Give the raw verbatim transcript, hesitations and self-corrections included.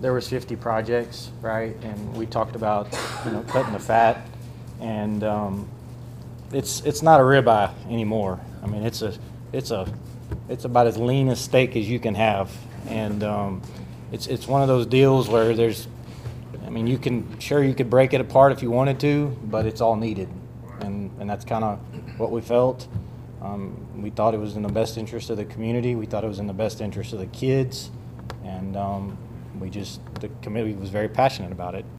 there was fifty projects, right? And we talked about, you know, cutting the fat, and um, it's it's not a ribeye anymore. I mean, it's a it's a it's about as lean a steak as you can have, and um, it's it's one of those deals where there's, I mean, you can sure you could break it apart if you wanted to, but it's all needed, and and that's kind of what we felt. Um, we thought it was in the best interest of the community. We thought it was in the best interest of the kids, and um, we just the committee was very passionate about it.